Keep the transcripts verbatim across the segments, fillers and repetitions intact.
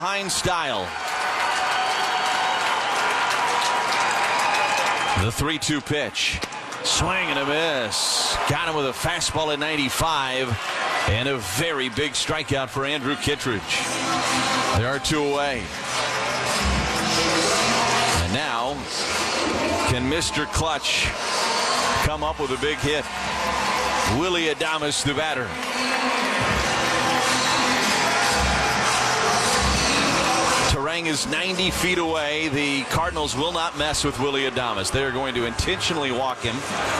Hines style. The three two pitch. Swing and a miss. Got him with a fastball at ninety-five. And a very big strikeout for Andrew Kittredge. There are two away. And now, can Mister Clutch come up with a big hit? Willy Adames, the batter. Turang is ninety feet away. The Cardinals will not mess with Willy Adames. They're going to intentionally walk him.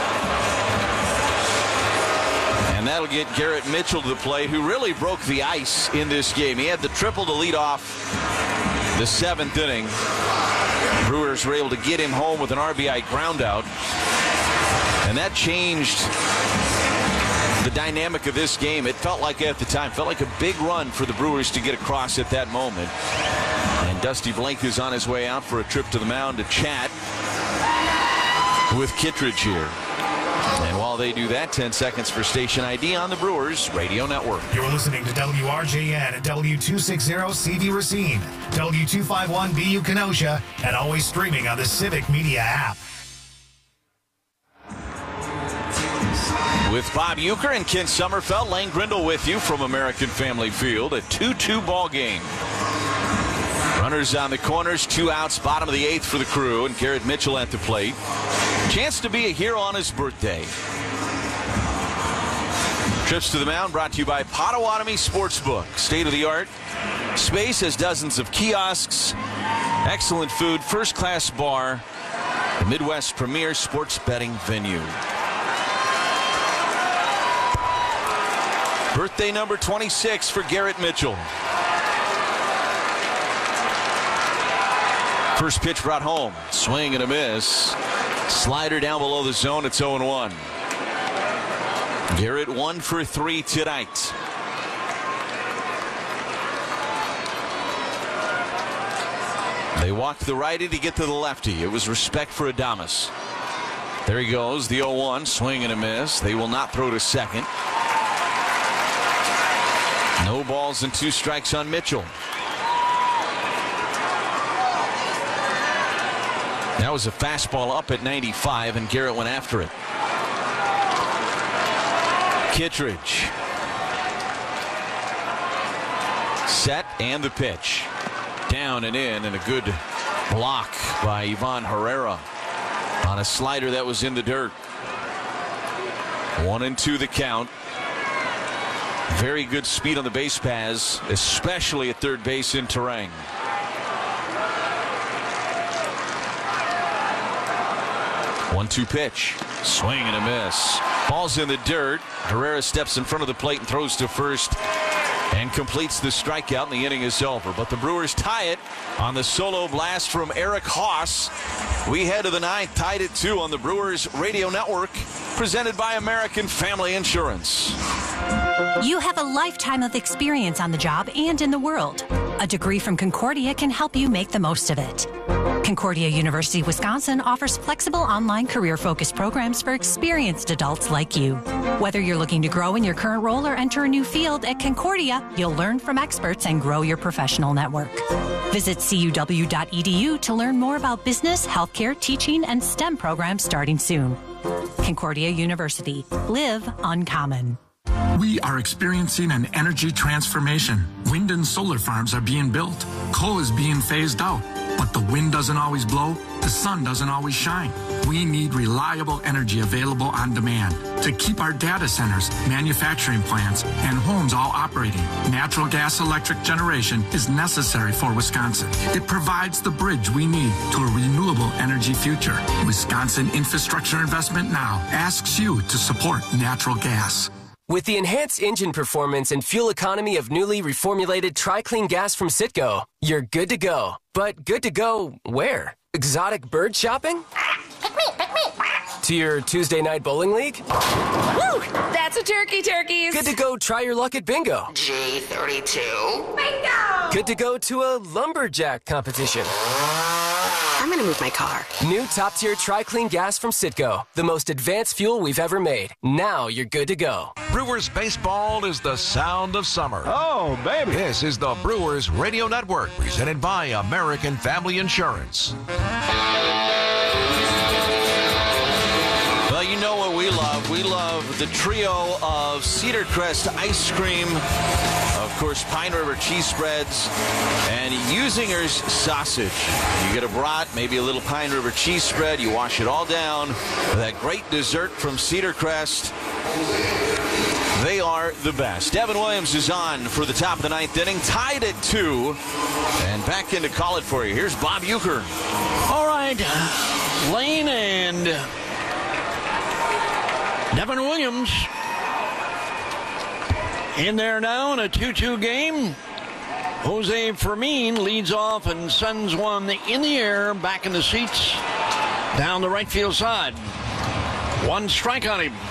And that'll get Garrett Mitchell to the plate, who really broke the ice in this game. He had the triple to lead off the seventh inning. Brewers were able to get him home with an R B I ground out. And that changed the dynamic of this game. It felt like at the time, felt like a big run for the Brewers to get across at that moment. And Dusty Blank is on his way out for a trip to the mound to chat with Kittredge here. And while they do that, ten seconds for station I D on the Brewers Radio Network. You're listening to W R J N at W two sixty C V Racine, W two fifty-one B U Kenosha, and always streaming on the Civic Media app. With Bob Uecker and Ken Sommerfeld, Lane Grindle with you from American Family Field. A two two ball game. Runners on the corners, two outs, bottom of the eighth for the Crew, and Garrett Mitchell at the plate. Chance to be a hero on his birthday. Trips to the mound brought to you by Potawatomi Sportsbook. State-of-the-art space has dozens of kiosks, excellent food, first-class bar, the Midwest premier sports betting venue. Birthday number twenty-six for Garrett Mitchell. First pitch brought home. Swing and a miss. Slider down below the zone. It's oh and one. Garrett one for three tonight. They walked the righty to get to the lefty. It was respect for Adames. There he goes. The oh one. Swing and a miss. They will not throw to second. No balls and two strikes on Mitchell. That was a fastball up at ninety-five, and Garrett went after it. Kittredge. Set and the pitch. Down and in, and a good block by Ivan Herrera on a slider that was in the dirt. One and two the count. Very good speed on the base paths, especially at third base in Turang. one two pitch. Swing and a miss. Ball's in the dirt. Herrera steps in front of the plate and throws to first and completes the strikeout, and the inning is over. But the Brewers tie it on the solo blast from Eric Haas. We head to the ninth, tied at two on the Brewers Radio Network, presented by American Family Insurance. You have a lifetime of experience on the job and in the world. A degree from Concordia can help you make the most of it. Concordia University Wisconsin offers flexible online career-focused programs for experienced adults like you. Whether you're looking to grow in your current role or enter a new field, at Concordia, you'll learn from experts and grow your professional network. Visit C U W dot E D U to learn more about business, healthcare, teaching, and STEM programs starting soon. Concordia University. Live uncommon. We are experiencing an energy transformation. Wind and solar farms are being built. Coal is being phased out. But the wind doesn't always blow. The sun doesn't always shine. We need reliable energy available on demand to keep our data centers, manufacturing plants, and homes all operating. Natural gas electric generation is necessary for Wisconsin. It provides the bridge we need to a renewable energy future. Wisconsin Infrastructure Investment Now asks you to support natural gas. With the enhanced engine performance and fuel economy of newly reformulated Tri-Clean gas from Citgo, you're good to go. But good to go where? Exotic bird shopping? To your Tuesday night bowling league? Woo! That's a turkey, turkeys! Good to go try your luck at bingo. G thirty-two. Bingo! Good to go to a lumberjack competition. I'm going to move my car. New top-tier Tri-Clean gas from Citgo. The most advanced fuel we've ever made. Now you're good to go. Brewers baseball is the sound of summer. Oh, baby. This is the Brewers Radio Network, presented by American Family Insurance. Well, you know what we love. We love the trio of Cedar Crest ice cream, of course, Pine River cheese spreads, and Usinger's sausage. You get a brat, maybe a little Pine River cheese spread. You wash it all down with that great dessert from Cedar Crest. They are the best. Devin Williams is on for the top of the ninth inning, tied at two, and back in to call it for you. Here's Bob Uecker. All right, Lane and Devin Williams in there now in a two two game. Jose Fermin leads off and sends one in the air, back in the seats, down the right field side. One strike on him.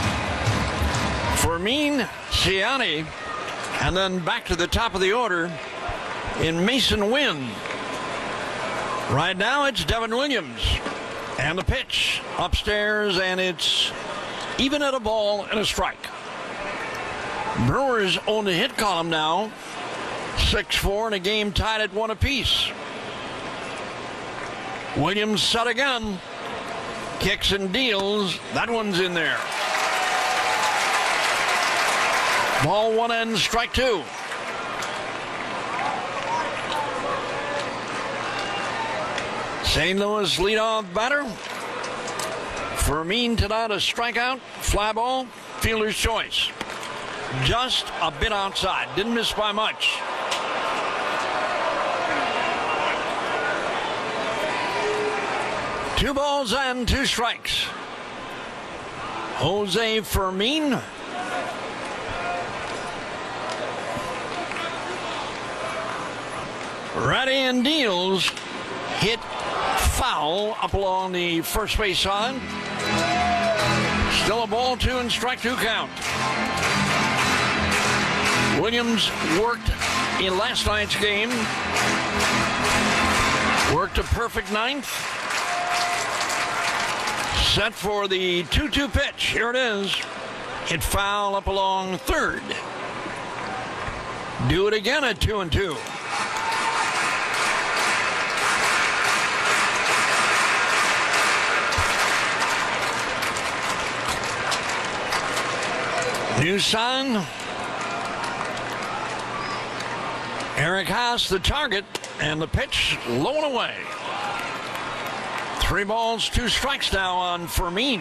Fermin, Ciani, and then back to the top of the order in Mason Wynn. Right now it's Devin Williams. And the pitch upstairs, and it's even at a ball and a strike. Brewers own the hit column now. six four in a game tied at one apiece. Williams set again. Kicks and deals. That one's in there. Ball one and strike two. Saint Louis leadoff batter. Fermin tonight a strikeout, fly ball, fielder's choice. Just a bit outside, didn't miss by much. Two balls and two strikes. Jose Fermin. Ready and deals. Hit foul up along the first base side. Still a ball two and strike two count. Williams worked in last night's game. Worked a perfect ninth. Set for the two two pitch. Here it is. Hit foul up along third. Do it again at two and two. New sign. Eric Haas the target, and the pitch low and away. Three balls, two strikes now on Fermin.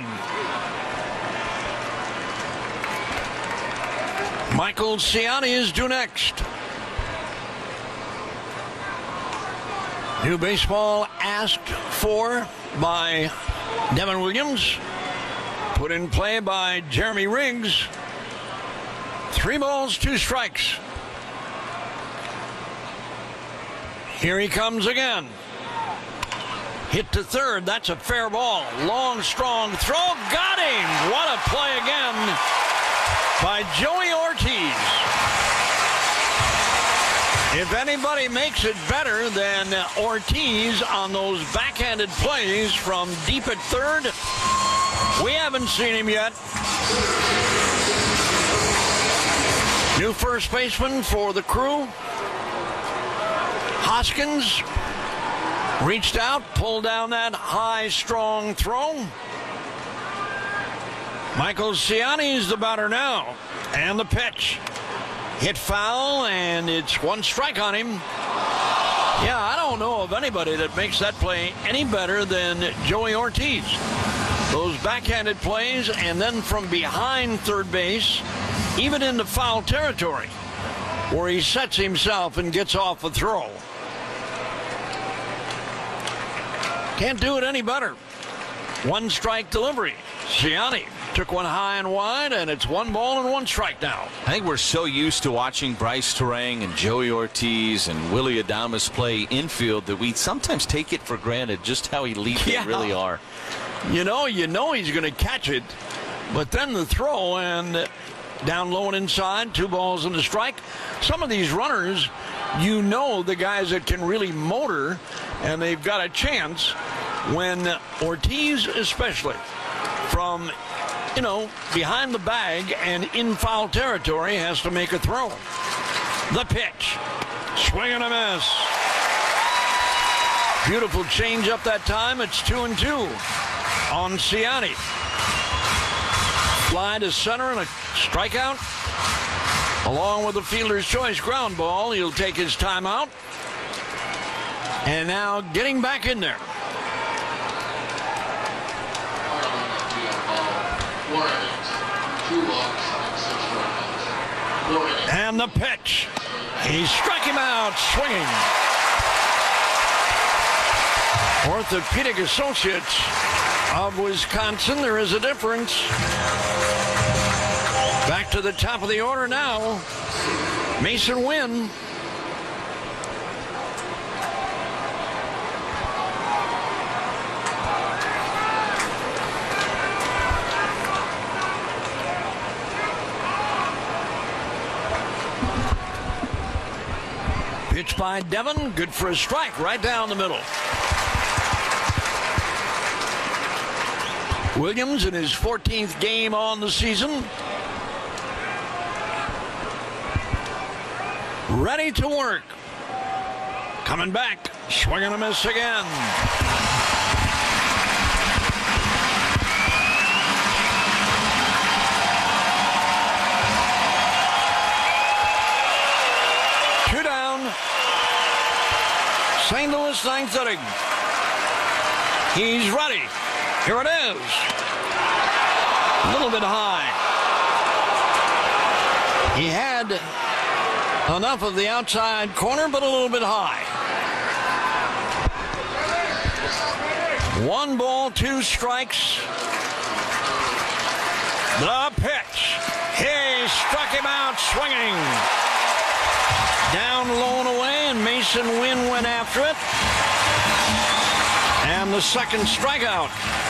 Michael Ciani is due next. New baseball asked for by Devin Williams. Put in play by Jeremy Riggs. Three balls, two strikes. Here he comes again. Hit to third. That's a fair ball. Long, strong throw. Got him. What a play again by Joey Ortiz. If anybody makes it better than Ortiz on those backhanded plays from deep at third, we haven't seen him yet. New first baseman for the Crew. Hoskins reached out, pulled down that high, strong throw. Michael Ciani is the batter now. And the pitch. Hit foul, and it's one strike on him. Yeah, I don't know of anybody that makes that play any better than Joey Ortiz. Those backhanded plays, and then from behind third base, even into foul territory, where he sets himself and gets off a throw. Can't do it any better. One strike delivery. Ciani took one high and wide, and it's one ball and one strike now. I think we're so used to watching Bryce Terang and Joey Ortiz and Willie Adames play infield that we sometimes take it for granted just how elite Yeah. they really are. You know, you know he's going to catch it, but then the throw, and down low and inside, two balls and a strike. Some of these runners, you know, the guys that can really motor And they've got a chance when Ortiz, especially, from, you know, behind the bag and in foul territory, has to make a throw. The pitch. Swing and a miss. Beautiful change up that time. It's two and two on Ciani. Fly to center and a strikeout. Along with the fielder's choice ground ball, he'll take his timeout. And now getting back in there. And the pitch. He struck him out swinging. Orthopedic Associates of Wisconsin, there is a difference. Back to the top of the order now. Mason Wynn. Pitch by Devon, good for a strike right down the middle. Williams in his fourteenth game on the season. Ready to work. Coming back, swing and a miss again. Two down. Saint Louis ninth inning. He's ready. Here it is. A little bit high. He had enough of the outside corner, but a little bit high. One ball, two strikes. The pitch. He struck him out swinging. Down low and away, and Mason Wynn went after it. And the second strikeout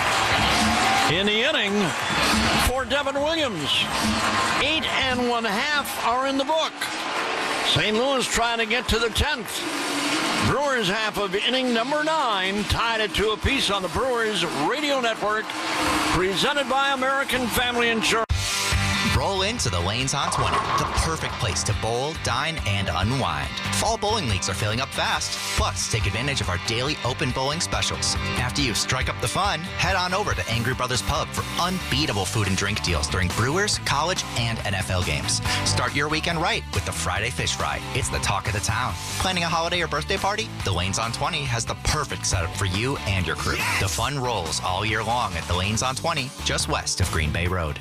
in the inning for Devin Williams. Eight and one half are in the book. Saint Louis trying to get to the tenth. Brewers half of inning number nine tied it to a piece on the Brewers Radio Network, presented by American Family Insurance. Roll into the Lanes on twenty, the perfect place to bowl, dine, and unwind. Fall bowling leagues are filling up fast. Plus, take advantage of our daily open bowling specials. After you strike up the fun, head on over to Angry Brothers Pub for unbeatable food and drink deals during Brewers, college, and N F L games. Start your weekend right with the Friday Fish Fry. It's the talk of the town. Planning a holiday or birthday party? The Lanes on twenty has the perfect setup for you and your crew. The fun rolls all year long at the Lanes on twenty, just west of Green Bay Road.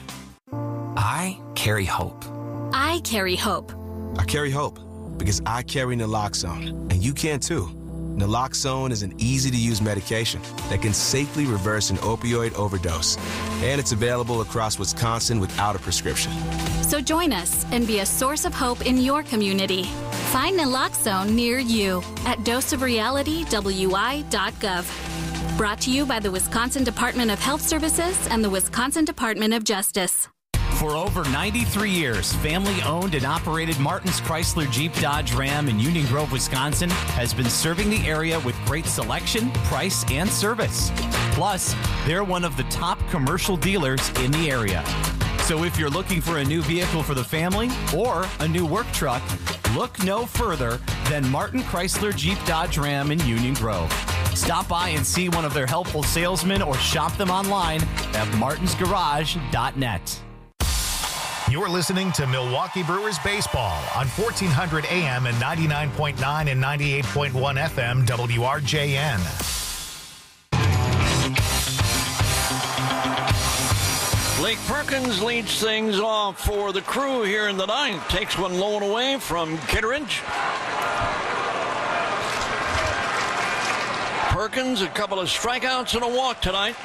I carry hope. I carry hope. I carry hope because I carry naloxone, and you can too. Naloxone is an easy-to-use medication that can safely reverse an opioid overdose, and it's available across Wisconsin without a prescription. So join us and be a source of hope in your community. Find naloxone near you at dose of reality w i dot gov. Brought to you by the Wisconsin Department of Health Services and the Wisconsin Department of Justice. For over ninety-three years, family-owned and operated Martin's Chrysler Jeep Dodge Ram in Union Grove, Wisconsin, has been serving the area with great selection, price, and service. Plus, they're one of the top commercial dealers in the area. So if you're looking for a new vehicle for the family or a new work truck, look no further than Martin Chrysler Jeep Dodge Ram in Union Grove. Stop by and see one of their helpful salesmen or shop them online at martins garage dot net. You're listening to Milwaukee Brewers Baseball on fourteen hundred A M and ninety-nine point nine and ninety-eight point one F M W R J N. Blake Perkins leads things off for the Crew here in the ninth. Takes one low and away from Kittredge. Perkins, a couple of strikeouts and a walk tonight.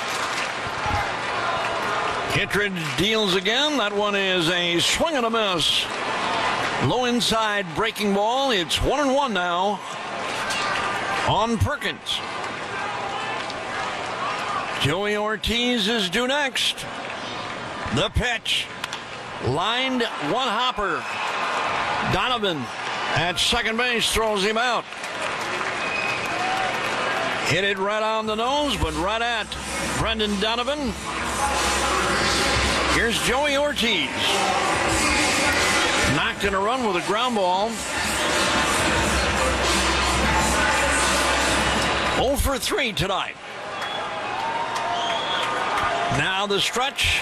Kittredge deals again. That one is a swing and a miss. Low inside breaking ball. It's one and one now on Perkins. Joey Ortiz is due next. The pitch. Lined one hopper. Donovan at second base throws him out. Hit it right on the nose, but right at Brendan Donovan. Here's Joey Ortiz. Knocked in a run with a ground ball. oh for three tonight. Now the stretch.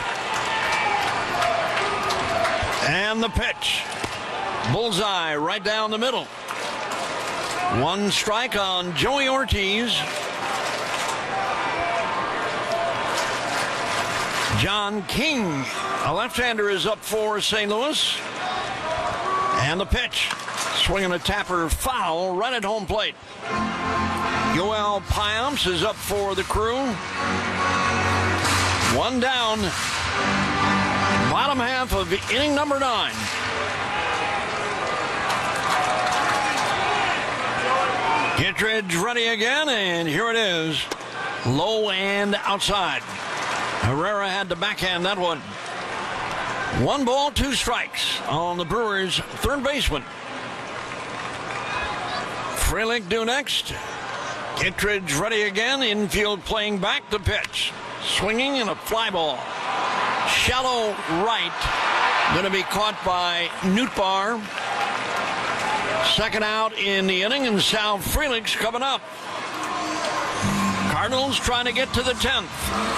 And the pitch. Bullseye right down the middle. One strike on Joey Ortiz. John King, a left-hander, is up for Saint Louis. And the pitch. Swinging a tapper foul right at home plate. Yoel Payamps is up for the Crew. One down. Bottom half of inning number nine. Kittredge ready again, and here it is. Low and outside. Herrera had to backhand that one. One ball, two strikes on the Brewers' third baseman. Frelick due next. Kittredge ready again. Infield playing back the pitch. Swinging in a fly ball. Shallow right. Going to be caught by Nootbaar. Second out in the inning, and Sal Frelick's coming up. Cardinals trying to get to the tenth.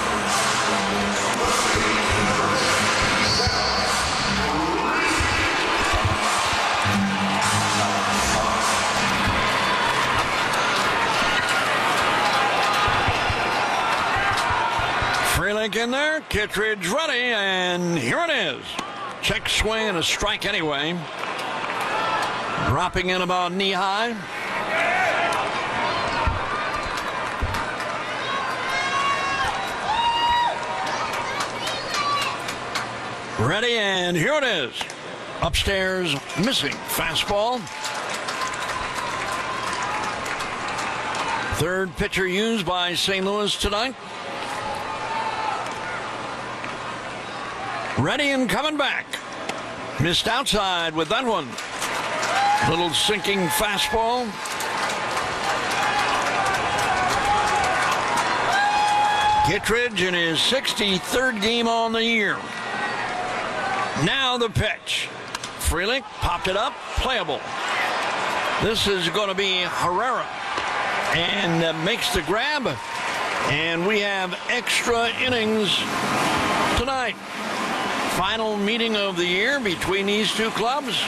Frelick in there, Kittredge ready, and here it is. Check swing and a strike anyway. Dropping in about knee high. Ready, and here it is. Upstairs, missing fastball. Third pitcher used by Saint Louis tonight. Ready and coming back. Missed outside with that one. Little sinking fastball. Kittredge in his sixty-third game on the year. Now the pitch. Frelick popped it up, playable. This is going to be Herrera. And uh, makes the grab. And we have extra innings tonight. Final meeting of the year between these two clubs.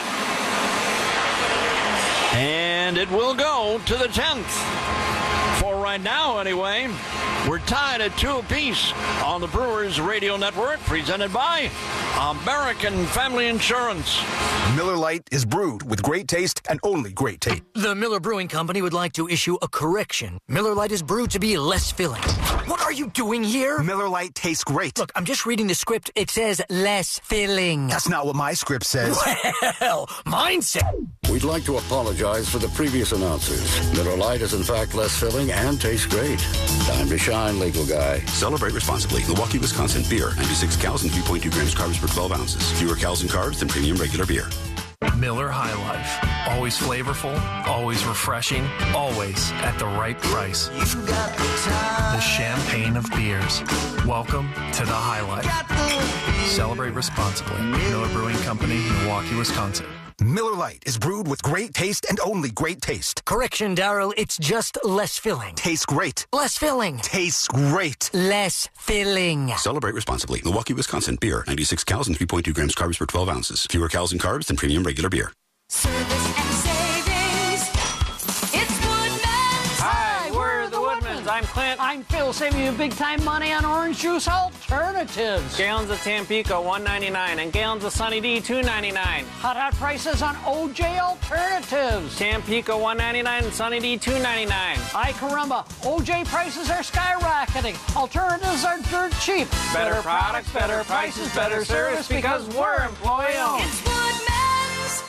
And it will go to the tenth. For right now, anyway, we're tied at two apiece on the Brewers Radio Network, presented by American Family Insurance. Miller Lite is brewed with great taste and only great taste. The Miller Brewing Company would like to issue a correction. Miller Lite is brewed to be less filling. What are you doing here? Miller Lite tastes great. Look, I'm just reading the script. It says less filling. That's not what my script says. Well, mine says... We'd like to apologize for the previous announcers. Miller Lite is in fact less filling and tastes great. Time to shine, legal guy. Celebrate responsibly. Milwaukee, Wisconsin beer. ninety-six calories and three point two grams carbs per twelve ounces. Fewer calories and carbs than premium regular beer. Miller High Life. Always flavorful, always refreshing, always at the right price. The champagne of beers. Welcome to the High Life. Celebrate responsibly. Miller Brewing Company, Milwaukee, Wisconsin. Miller Lite is brewed with great taste and only great taste. Correction, Darryl. It's just less filling. Tastes great. Less filling. Tastes great. Less filling. Celebrate responsibly. Milwaukee, Wisconsin beer. ninety-six calories and three point two grams carbs per twelve ounces. Fewer calories and carbs than premium regular beer. Service and savings. It's Woodman's. Hi, we're the Woodmans. I'm Clint. I'm Phil, saving you big time money on orange juice alternatives. Gallons of Tampico, one ninety-nine, and gallons of Sunny D, two ninety-nine. Hot, hot prices on O J alternatives. Tampico, one ninety-nine, and Sunny D, two ninety-nine. Ay caramba, O J prices are skyrocketing. Alternatives are dirt cheap. Better, better products, better prices, better service, because we're employee owned. It's Woodman's.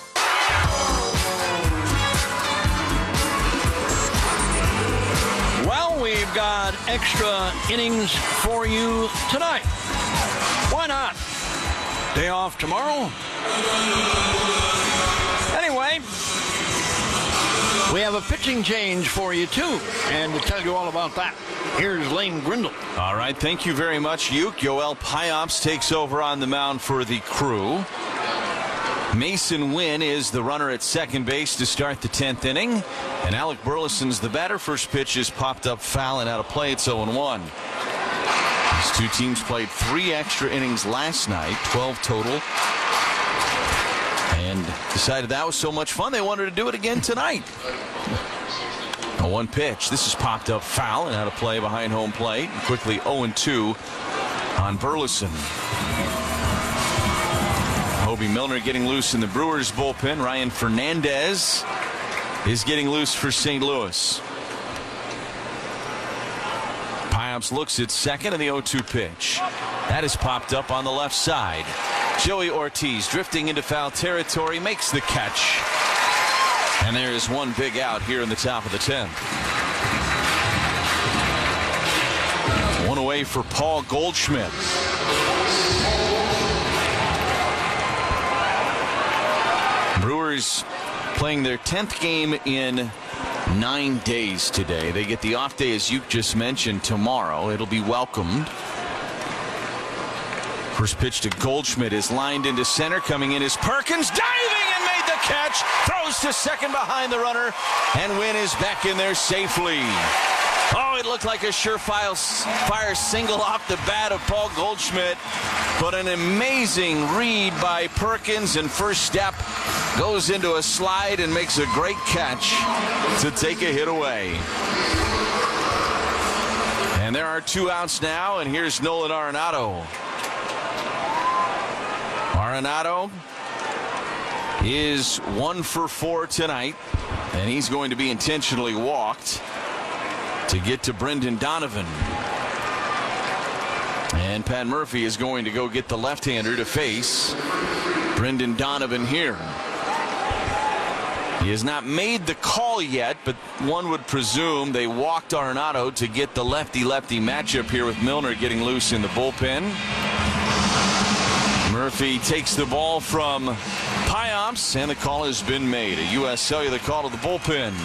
Well, we've got extra innings for you tonight. Why not? Day off tomorrow. Anyway, We have a pitching change for you, too. And to tell you all about that, here's Lane Grindle. All right, thank you very much, Uke. Yoel Payamps takes over on the mound for the Crew. Mason Wynn is the runner at second base to start the tenth inning. And Alec Burleson's the batter. First pitch is popped up foul and out of play. It's oh and one. These two teams played three extra innings last night, twelve total. And decided that was so much fun they wanted to do it again tonight. A one pitch. This is popped up foul and out of play behind home plate. Quickly oh and two on Burleson. Hobie Milner getting loose in the Brewers bullpen. Ryan Fernandez is getting loose for Saint Louis. Payamps looks at second and the oh two pitch. That is popped up on the left side. Joey Ortiz drifting into foul territory makes the catch. And there is one big out here in the top of the tenth. One away for Paul Goldschmidt. Brewers playing their tenth game in nine days today. They get the off day, as you just mentioned, tomorrow. It'll be welcomed. First pitch to Goldschmidt is lined into center. Coming in is Perkins, diving and made the catch. Throws to second behind the runner, and Wynn is back in there safely. Oh, it looked like a surefire fire single off the bat of Paul Goldschmidt, but an amazing read by Perkins, and first step goes into a slide and makes a great catch to take a hit away. And there are two outs now, and here's Nolan Arenado. Arenado is one for four tonight, and he's going to be intentionally walked to get to Brendan Donovan. And Pat Murphy is going to go get the left-hander to face Brendan Donovan here. He has not made the call yet, but one would presume they walked Arenado to get the lefty-lefty matchup here with Milner getting loose in the bullpen. Murphy takes the ball from Payamps, and the call has been made. A U S Cellular call to the bullpen.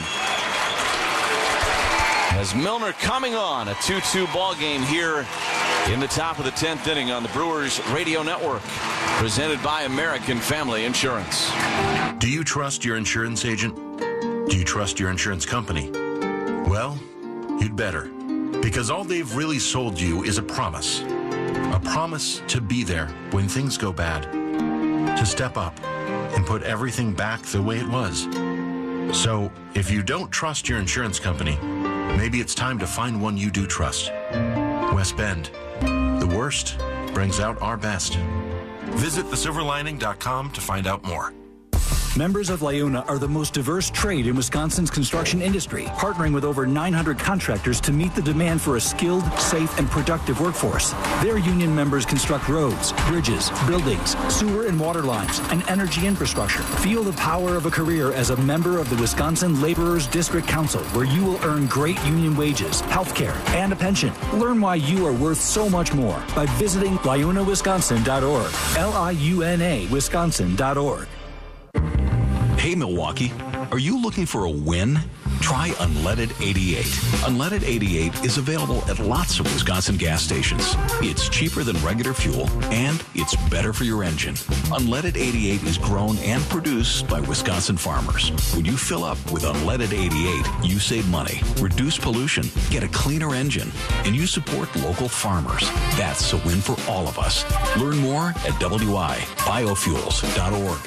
As Milner coming on, a two two ball game here in the top of the tenth inning on the Brewers Radio Network, presented by American Family Insurance. Do you trust your insurance agent? Do you trust your insurance company? Well, you'd better, because all they've really sold you is a promise. A promise to be there when things go bad, to step up and put everything back the way it was. So, if you don't trust your insurance company, maybe it's time to find one you do trust. West Bend. The worst brings out our best. Visit the silver lining dot com to find out more. Members of LIUNA are the most diverse trade in Wisconsin's construction industry, partnering with over nine hundred contractors to meet the demand for a skilled, safe, and productive workforce. Their union members construct roads, bridges, buildings, sewer and water lines, and energy infrastructure. Feel the power of a career as a member of the Wisconsin Laborers District Council, where you will earn great union wages, health care, and a pension. Learn why you are worth so much more by visiting liuna wisconsin dot org. L I U N A Wisconsin dot org. Hey Milwaukee, are you looking for a win? Try Unleaded eighty-eight. Unleaded eighty-eight is available at lots of Wisconsin gas stations. It's cheaper than regular fuel, and it's better for your engine. Unleaded eighty-eight is grown and produced by Wisconsin farmers. When you fill up with Unleaded eighty-eight, you save money, reduce pollution, get a cleaner engine, and you support local farmers. That's a win for all of us. Learn more at W I biofuels dot org.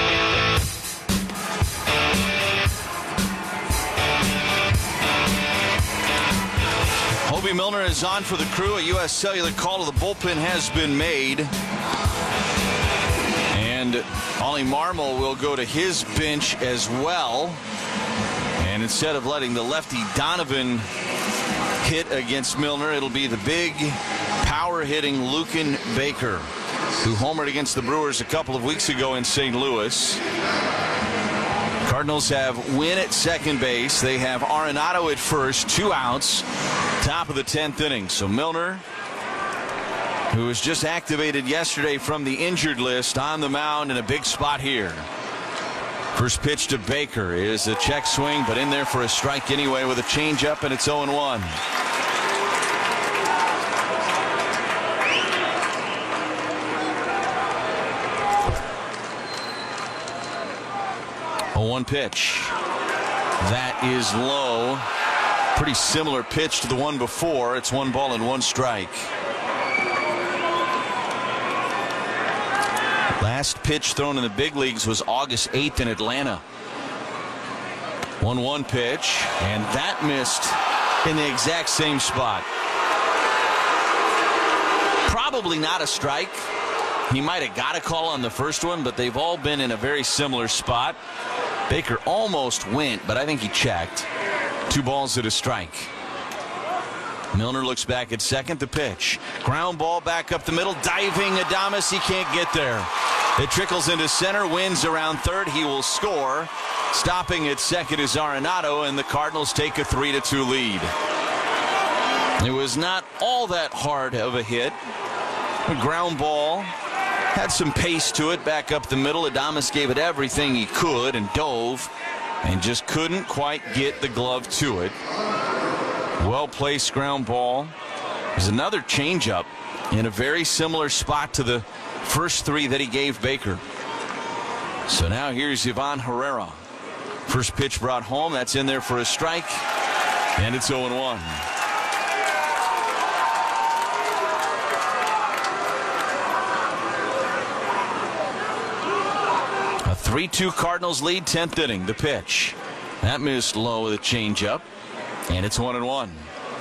Hobie Milner is on for the Crew. A U S Cellular call to the bullpen has been made. And Ollie Marmol will go to his bench as well. And instead of letting the lefty Donovan hit against Milner, it'll be the big power-hitting Lucan Baker, who homered against the Brewers a couple of weeks ago in Saint Louis. Cardinals have Wynn at second base. They have Arenado at first, two outs, top of the tenth inning. So Milner, who was just activated yesterday from the injured list, on the mound in a big spot here. First pitch to Baker is a check swing, but in there for a strike anyway with a changeup, and it's oh and one. oh one pitch. That is low. Pretty similar pitch to the one before. It's one ball and one strike. Last pitch thrown in the big leagues was August eighth in Atlanta. one one pitch, and that missed in the exact same spot. Probably not a strike. He might have got a call on the first one, but they've all been in a very similar spot. Baker almost went, but I think he checked. Two balls at a strike. Milner looks back at second. The pitch. Ground ball back up the middle. Diving Adames. He can't get there. It trickles into center. Wins around third. He will score. Stopping at second is Arenado, and the Cardinals take a three to two lead. It was not all that hard of a hit. A ground ball. Had some pace to it back up the middle. Adames gave it everything he could and dove and just couldn't quite get the glove to it. Well-placed ground ball. There's another changeup in a very similar spot to the first three that he gave Baker. So now here's Ivan Herrera. First pitch brought home. That's in there for a strike. And it's oh and one. A three two Cardinals lead, tenth inning. The pitch. That missed low with a changeup. And it's one and one.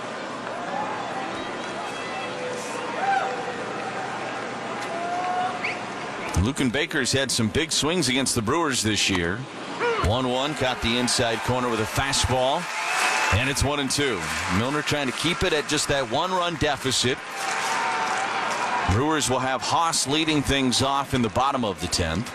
Luken Baker's had some big swings against the Brewers this year. one one, caught the inside corner with a fastball. And it's one and two. Milner trying to keep it at just that one-run deficit. Brewers will have Haas leading things off in the bottom of the tenth.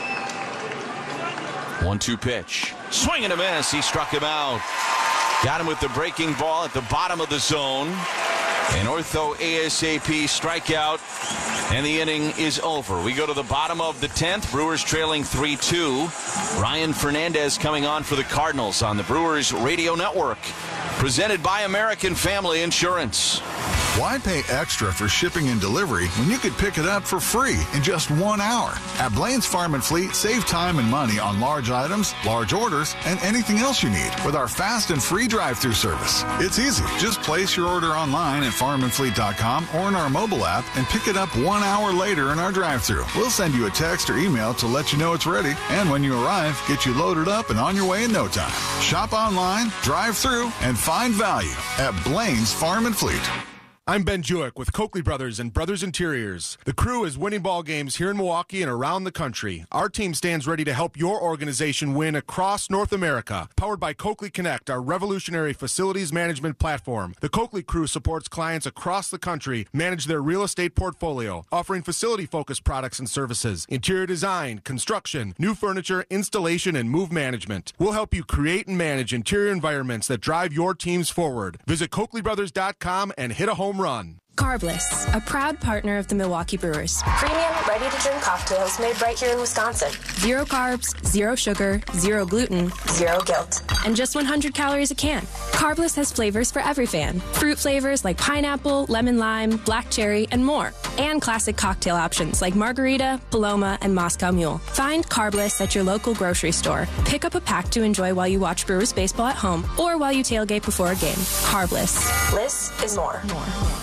one two pitch. Swing and a miss. He struck him out. Got him with the breaking ball at the bottom of the zone. An ortho ASAP strikeout, and the inning is over. We go to the bottom of the tenth. Brewers trailing three two. Ryan Fernandez coming on for the Cardinals on the Brewers Radio Network. Presented by American Family Insurance. Why pay extra for shipping and delivery when you could pick it up for free in just one hour? At Blaine's Farm and Fleet, save time and money on large items, large orders, and anything else you need with our fast and free drive-through service. It's easy. Just place your order online at farm and fleet dot com or in our mobile app and pick it up one hour later in our drive-through. We'll send you a text or email to let you know it's ready, and when you arrive, get you loaded up and on your way in no time. Shop online, drive through, and find value at Blaine's Farm and Fleet. I'm Ben Jewick with Coakley Brothers and Brothers Interiors. The crew is winning ball games here in Milwaukee and around the country. Our team stands ready to help your organization win across North America. Powered by Coakley Connect, our revolutionary facilities management platform. The Coakley crew supports clients across the country manage their real estate portfolio, offering facility-focused products and services, interior design, construction, new furniture, installation, and move management. We'll help you create and manage interior environments that drive your teams forward. Visit Coakley Brothers dot com and hit a home run. Carbliss, a proud partner of the Milwaukee Brewers. Premium, ready-to-drink cocktails made right here in Wisconsin. Zero carbs, zero sugar, zero gluten, zero guilt, and just one hundred calories a can. Carbliss has flavors for every fan. Fruit flavors like pineapple, lemon lime, black cherry, and more. And classic cocktail options like margarita, Paloma, and Moscow Mule. Find Carbliss at your local grocery store. Pick up a pack to enjoy while you watch Brewers baseball at home or while you tailgate before a game. Carbliss. Bliss is more. More.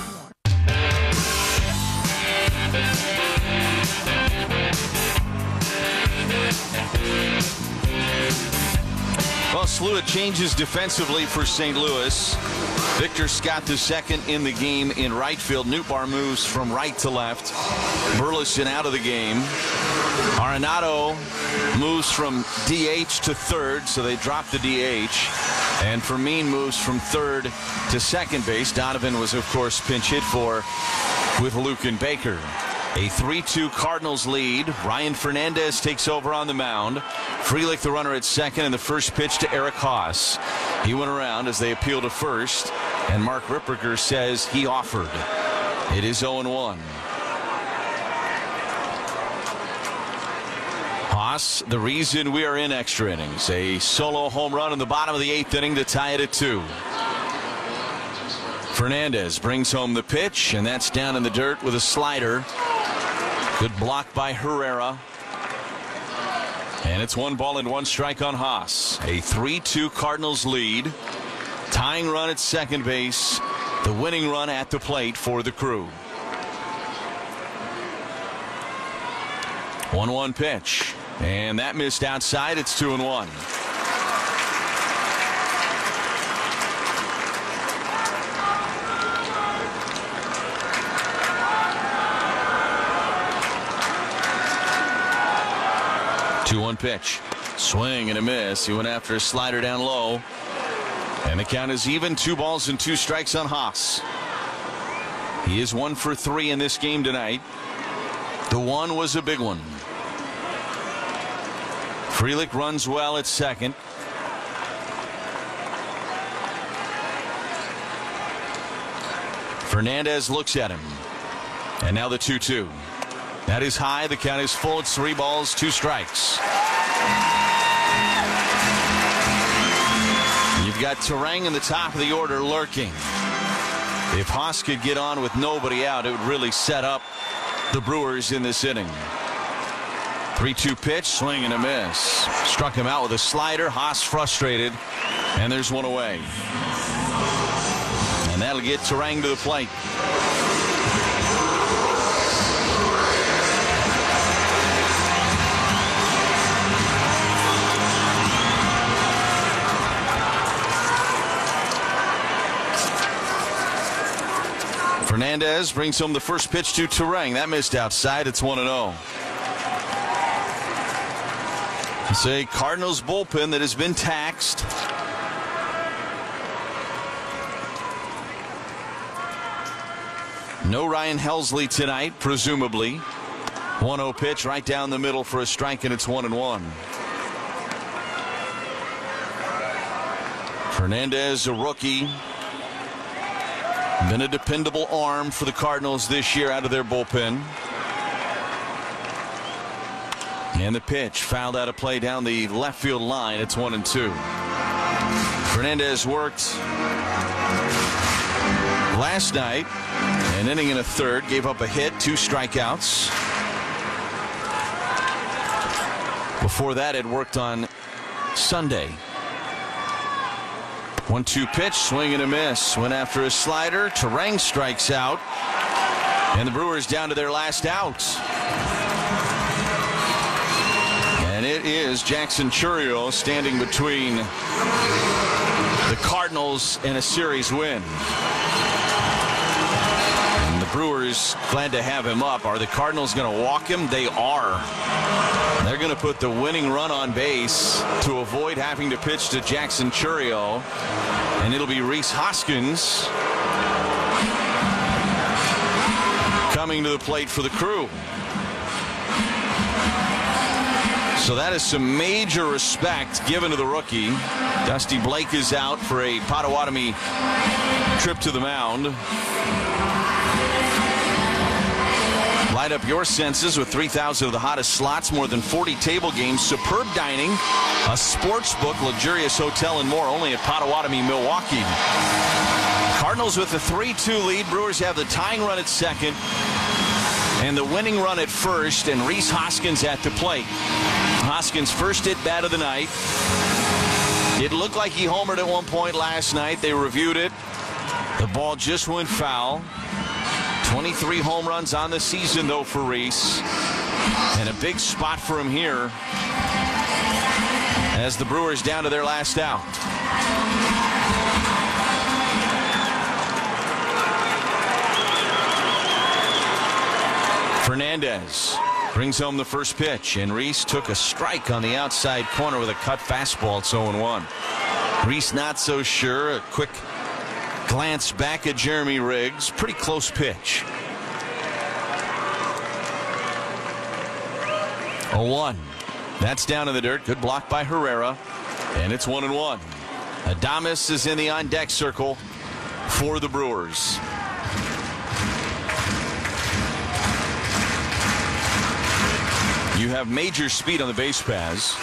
Well, a slew of changes defensively for Saint Louis. Victor Scott the second in the game in right field. Nootbaar moves from right to left. Burleson out of the game. Arenado moves from D H to third, so they drop the D H. And Fermin moves from third to second base. Donovan was, of course, pinch hit for with Luken Baker. A three two Cardinals lead. Ryan Fernandez takes over on the mound. Frelick the runner at second, and the first pitch to Eric Haas. He went around as they appeal to first, and Mark Ripperger says he offered. It is oh and one. Haas Haas, the reason we are in extra innings. A solo home run in the bottom of the eighth inning to tie it at two. Fernandez brings home the pitch, and that's down in the dirt with a slider. Good block by Herrera. And it's one ball and one strike on Haas. A three two Cardinals lead. Tying run at second base. The winning run at the plate for the Crew. one one pitch. And that missed outside. It's two and one. two one pitch. Swing and a miss. He went after a slider down low. And the count is even. Two balls and two strikes on Haas. He is one for three in this game tonight. The one was a big one. Frelick runs well at second. Fernandez looks at him. And now the two two. That is high. The count is full. It's three balls, two strikes. You've got Turang in the top of the order lurking. If Haas could get on with nobody out, it would really set up the Brewers in this inning. three two pitch, swing and a miss. Struck him out with a slider. Haas frustrated, and there's one away. And that'll get Turang to the plate. Fernandez brings home the first pitch to Turang. That missed outside. It's one and oh. It's a Cardinals bullpen that has been taxed. No Ryan Helsley tonight, presumably. one oh pitch right down the middle for a strike, and it's one and one. Fernandez, a rookie. Been a dependable arm for the Cardinals this year out of their bullpen. And the pitch fouled out of play down the left field line. It's one and two. Fernandez worked last night, an inning and a third, gave up a hit, two strikeouts. Before that, it worked on Sunday. one two pitch, swing and a miss. Went after a slider. Turang strikes out. And the Brewers down to their last out. And it is Jackson Chourio standing between the Cardinals and a series win. And the Brewers glad to have him up. Are the Cardinals going to walk him? They are. They're going to put the winning run on base to avoid having to pitch to Jackson Chourio. And it'll be Rhys Hoskins coming to the plate for the Crew. So that is some major respect given to the rookie. Dusty Blake is out for a Potawatomi trip to the mound. Light up your senses with three thousand of the hottest slots, more than forty table games, superb dining, a sports book, luxurious hotel, and more, only at Potawatomi, Milwaukee. Cardinals with a three two lead. Brewers have the tying run at second and the winning run at first, and Rhys Hoskins at the plate. Hoskins' first at bat of the night. It looked like he homered at one point last night. They reviewed it. The ball just went foul. twenty-three home runs on the season, though, for Rhys. And a big spot for him here as the Brewers down to their last out. Fernandez brings home the first pitch, and Rhys took a strike on the outside corner with a cut fastball. It's oh and one. Rhys not so sure. A quick glance back at Jeremy Riggs. Pretty close pitch. oh one. That's down in the dirt. Good block by Herrera. And it's one and one. Adames is in the on-deck circle for the Brewers. You have major speed on the base paths.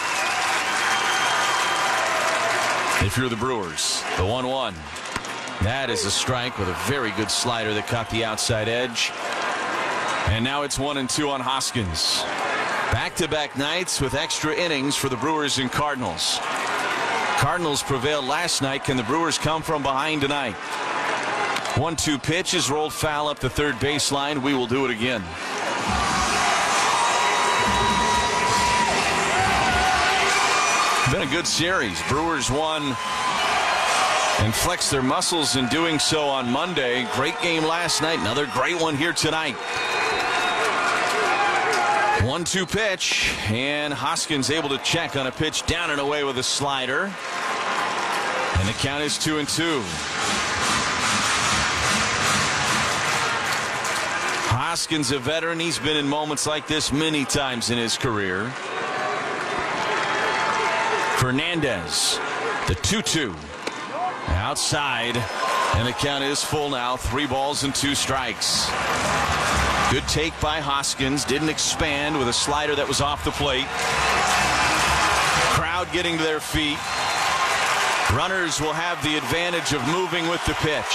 If you're the Brewers, the one one. That is a strike with a very good slider that caught the outside edge. And now it's one and two on Hoskins. Back-to-back nights with extra innings for the Brewers and Cardinals. Cardinals prevailed last night. Can the Brewers come from behind tonight? one two pitch is rolled foul up the third baseline. We will do it again. Been a good series. Brewers won and flexed their muscles in doing so on Monday. Great game last night. Another great one here tonight. one two pitch, and Hoskins able to check on a pitch down and away with a slider. And the count is two and two. Hoskins, a veteran. He's been in moments like this many times in his career. Fernandez, the two two. Outside, and the count is full now. Three balls and two strikes. Good take by Hoskins. Didn't expand with a slider that was off the plate. Crowd getting to their feet. Runners will have the advantage of moving with the pitch.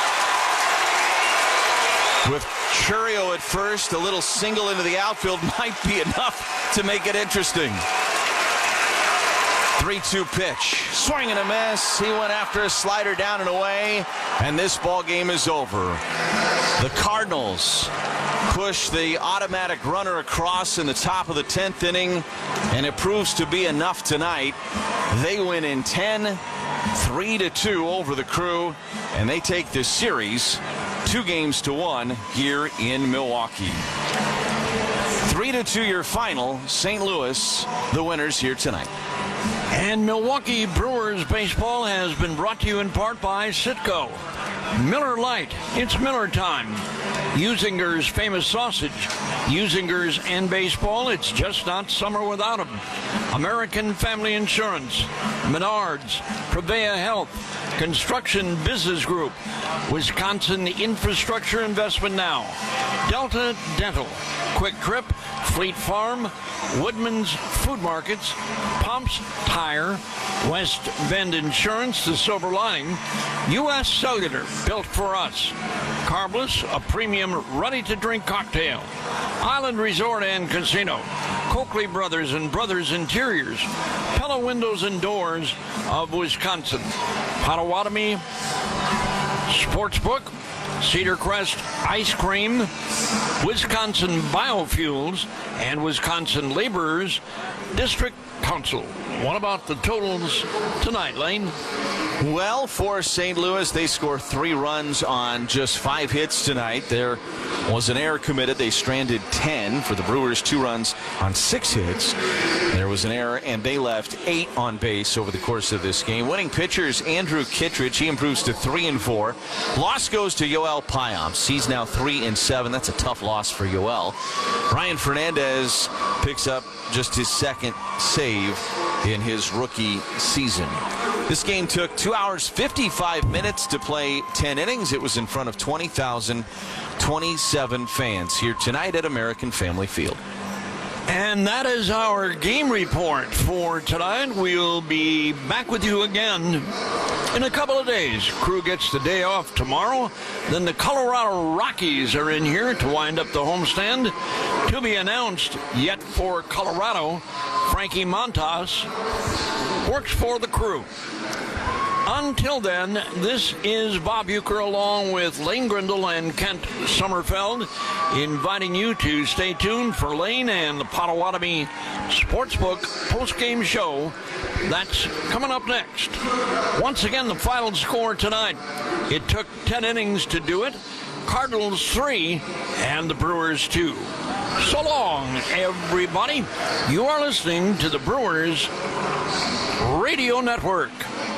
With Churio at first, a little single into the outfield might be enough to make it interesting. three two pitch. Swing and a miss. He went after a slider down and away, and this ball game is over. The Cardinals push the automatic runner across in the top of the tenth inning, and it proves to be enough tonight. They win in ten, three to two over the Crew, and they take this series two games to one here in Milwaukee. Three to two your final. Saint Louis, the winners here tonight. And Milwaukee Brewers baseball has been brought to you in part by Citgo. Miller Lite, it's Miller time. Usinger's famous sausage. Usinger's and baseball, it's just not summer without them. American Family Insurance, Menards, Prevea Health, Construction Business Group, Wisconsin Infrastructure Investment Now, Delta Dental, Quick Trip, Fleet Farm, Woodman's Food Markets, Pumps Tire, West Bend Insurance, The Silver Lining, U S Cellular, built for us, Carbless, a premium ready-to-drink cocktail, Island Resort and Casino, Coakley Brothers and Brothers Interiors, Pella Windows and Doors of Wisconsin, Potawatomi Sportsbook, Cedar Crest Ice Cream, Wisconsin Biofuels, and Wisconsin Laborers District Council. What about the totals tonight, Lane? Well, for Saint Louis, they score three runs on just five hits tonight. There was an error committed. They stranded ten. For the Brewers, two runs on six hits. There was an error, and they left eight on base over the course of this game. Winning pitchers, Andrew Kittredge. He improves to three and four. Loss goes to Yoel Payamps. He's now three and seven. That's a tough loss for Yoel. Ryan Fernandez picks up just his second save in his rookie season. This game took two hours, fifty-five minutes to play ten innings. It was in front of twenty thousand twenty-seven fans here tonight at American Family Field. And that is our game report for tonight. We'll be back with you again in a couple of days. Crew gets the day off tomorrow. Then the Colorado Rockies are in here to wind up the homestand. To be announced yet for Colorado, Frankie Montas works for the Crew. Until then, this is Bob Uecker along with Lane Grindle and Kent Sommerfeld, inviting you to stay tuned for Lane and the Potawatomi Sportsbook postgame show. That's coming up next. Once again, the final score tonight. It took ten innings to do it. Cardinals three and the Brewers two. So long, everybody. You are listening to the Brewers Radio Network.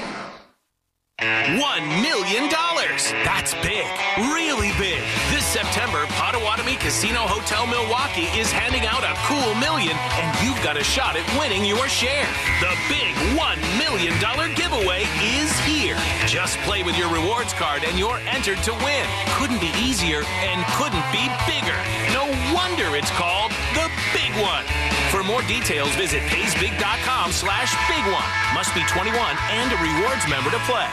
One million dollars. That's big. Really big. This September, Potawatomi Casino Hotel Milwaukee is handing out a cool million, and you've got a shot at winning your share. The big one million dollars giveaway is here. Just play with your rewards card and you're entered to win. Couldn't be easier and couldn't be bigger. No wonder it's called the Big One. For more details, visit paysbig.com slash big one. Must be twenty-one and a rewards member to play.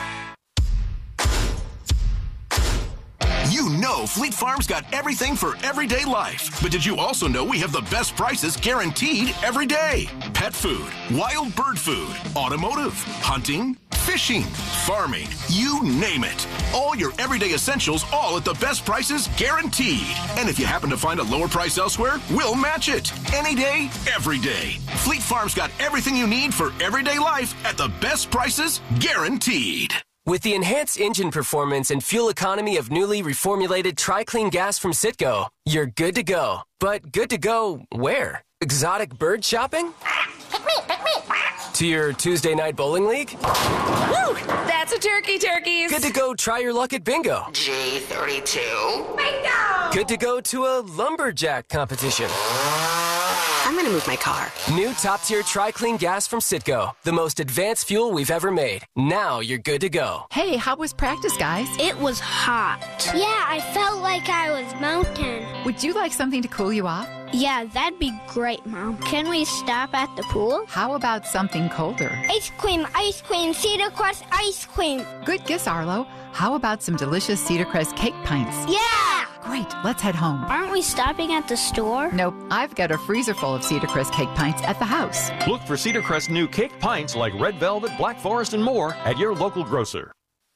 You know Fleet Farm's got everything for everyday life. But did you also know we have the best prices guaranteed every day? Pet food, wild bird food, automotive, hunting, fishing, farming, you name it. All your everyday essentials, all at the best prices guaranteed. And if you happen to find a lower price elsewhere, we'll match it. Any day, every day. Fleet Farm's got everything you need for everyday life at the best prices guaranteed. With the enhanced engine performance and fuel economy of newly reformulated Tri-Clean gas from Citgo, you're good to go. But good to go where? Exotic bird shopping? To your Tuesday night bowling league? Woo! That's a turkey, turkeys. Good to go try your luck at bingo. G thirty-two. Bingo! Good to go to a lumberjack competition. I'm gonna move my car. New top-tier Tri-Clean gas from Citgo. The most advanced fuel we've ever made. Now you're good to go. Hey, how was practice, guys? It was hot. Yeah, I felt like I was melting. Would you like something to cool you off? Yeah, that'd be great, Mom. Can we stop at the pool? How about something colder? Ice cream, ice cream, Cedar Crest ice cream. Good guess, Arlo. How about some delicious Cedar Crest cake pints? Yeah! Great, let's head home. Aren't we stopping at the store? Nope, I've got a freezer full of Cedar Crest cake pints at the house. Look for Cedar Crest new cake pints like Red Velvet, Black Forest, and more at your local grocer.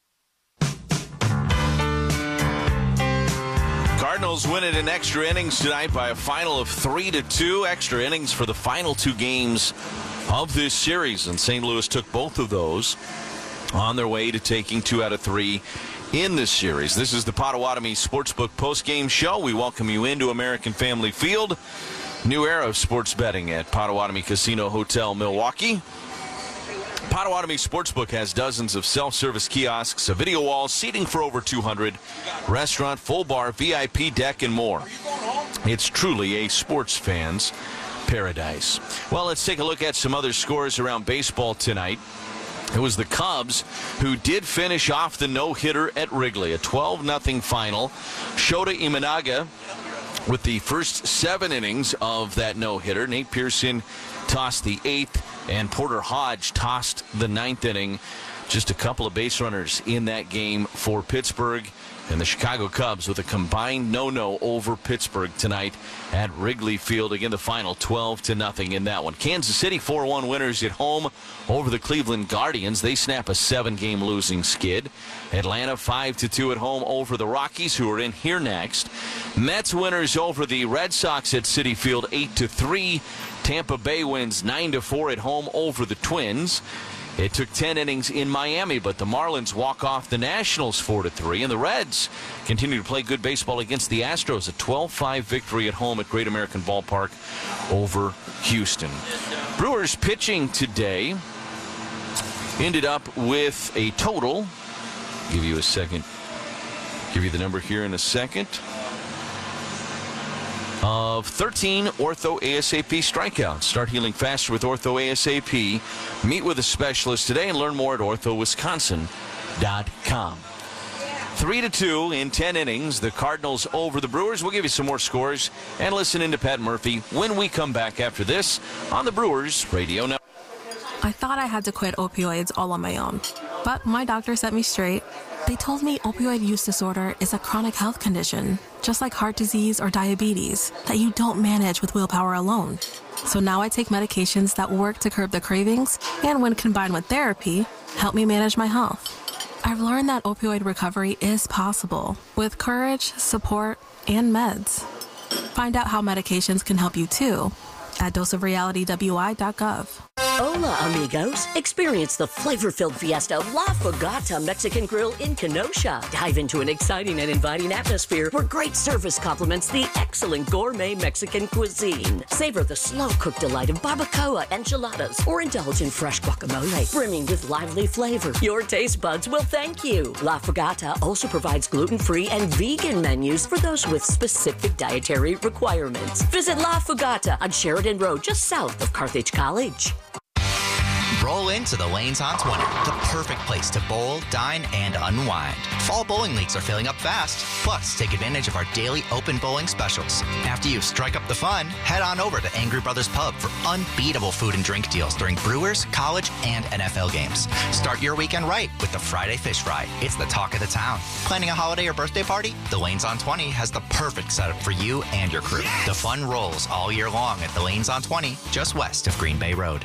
Cardinals win it in extra innings tonight by a final of three to two. Extra innings for the final two games of this series, and Saint Louis took both of those on their way to taking two out of three in this series. This is the Potawatomi Sportsbook postgame show. We welcome you into American Family Field. New era of sports betting at Potawatomi Casino Hotel, Milwaukee. Potawatomi Sportsbook has dozens of self-service kiosks, a video wall, seating for over two hundred, restaurant, full bar, V I P deck, and more. It's truly a sports fan's paradise. Well, let's take a look at some other scores around baseball tonight. It was the Cubs who did finish off the no-hitter at Wrigley, a twelve nothing final. Shota Imanaga with the first seven innings of that no-hitter. Nate Pearson tossed the eighth, and Porter Hodge tossed the ninth inning. Just a couple of base runners in that game for Pittsburgh. And the Chicago Cubs with a combined no-no over Pittsburgh tonight at Wrigley Field. Again, the final twelve to nothing in that one. Kansas City four one winners at home over the Cleveland Guardians. They snap a seven-game losing skid. Atlanta five to two at home over the Rockies, who are in here next. Mets winners over the Red Sox at Citi Field eight to three. Tampa Bay wins nine to four at home over the Twins. It took ten innings in Miami, but the Marlins walk off the Nationals four to three, and the Reds continue to play good baseball against the Astros. A twelve five victory at home at Great American Ballpark over Houston. Brewers pitching today ended up with a total, give you a second, give you the number here in a second, of thirteen Ortho ASAP strikeouts. Start healing faster with Ortho ASAP. Meet with a specialist today and learn more at ortho wisconsin dot com. Three to two in ten innings. The Cardinals over the Brewers. We'll give you some more scores and listen in to Pat Murphy when we come back after this on the Brewers Radio Network. I thought I had to quit opioids all on my own, but my doctor set me straight. They told me opioid use disorder is a chronic health condition, just like heart disease or diabetes, that you don't manage with willpower alone. So now I take medications that work to curb the cravings and, when combined with therapy, help me manage my health. I've learned that opioid recovery is possible with courage, support, and meds. Find out how medications can help you too at dose of reality w i dot gov. Hola, amigos. Experience the flavor-filled fiesta of La Fogata Mexican Grill in Kenosha. Dive into an exciting and inviting atmosphere where great service complements the excellent gourmet Mexican cuisine. Savor the slow-cooked delight of barbacoa enchiladas or indulge in fresh guacamole, brimming with lively flavor. Your taste buds will thank you. La Fogata also provides gluten-free and vegan menus for those with specific dietary requirements. Visit La Fogata on Sheridan Road, just south of Carthage College. Roll into the Lanes on twenty, the perfect place to bowl, dine, and unwind. Fall bowling leagues are filling up fast. Plus, take advantage of our daily open bowling specials. After you strike up the fun, head on over to Angry Brothers Pub for unbeatable food and drink deals during Brewers, college, and N F L games. Start your weekend right with the Friday Fish Fry. It's the talk of the town. Planning a holiday or birthday party? The Lanes on twenty has the perfect setup for you and your crew. The fun rolls all year long at the Lanes on twenty, just west of Green Bay Road.